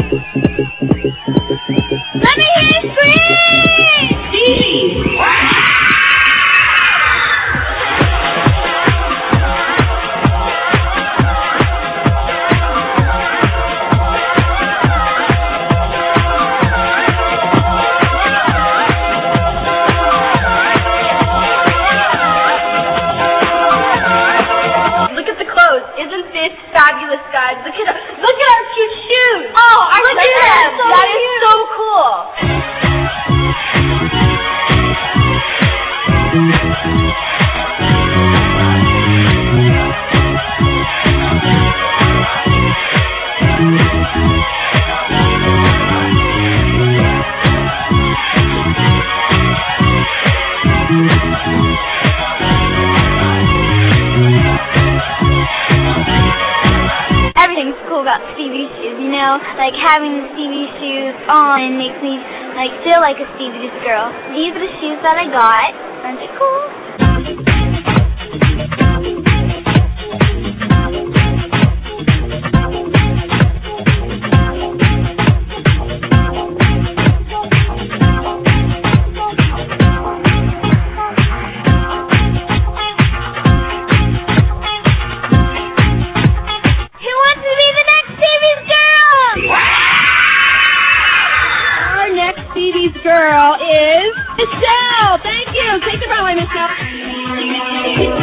Let me hear you scream! Stevie! Fabulous, guys. Look at our cute shoes. Oh, I look like at them. So that cute. is so cool. Everything's cool about Stevie shoes, you know? Like having the Stevie shoes on makes me like feel like a Stevie girl. These are the shoes that I got. Aren't they cool? Girl is Michelle. Thank you. Take it away, Michelle.